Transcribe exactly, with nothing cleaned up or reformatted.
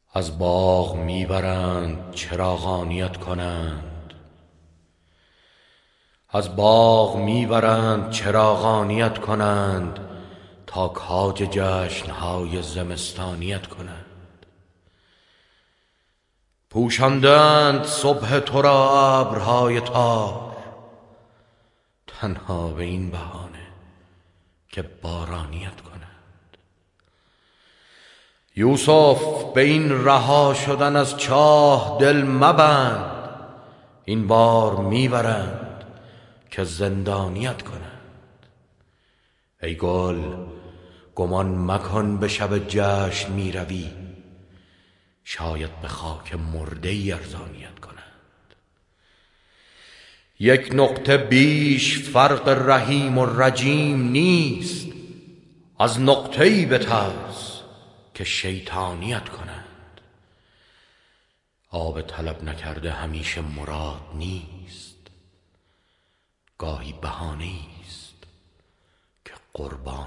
از باغ میبرند چراغانیت کنند، از باغ میبرند چراغانیت کنند، تا کاج جشنهای زمستانیت کنند. پوشاندند صبح تو را ابرهای تار، تنها به این بهانه که بارانیت کنند. یوسف به این رها شدن از چاه دل مبند، این بار میبرند که زندانیت کنند. ای گل گمان مکن به شب جشن میروی، شاید به خاک مرده ای ارزانیت کنند. یک نقطه بیش فرق رحیم و رجیم نیست، از نقطه ای بترس که شیطانیت کنند. آب طلب نکرده همیشه مراد نیست، گاهی بهانه است که قربانیت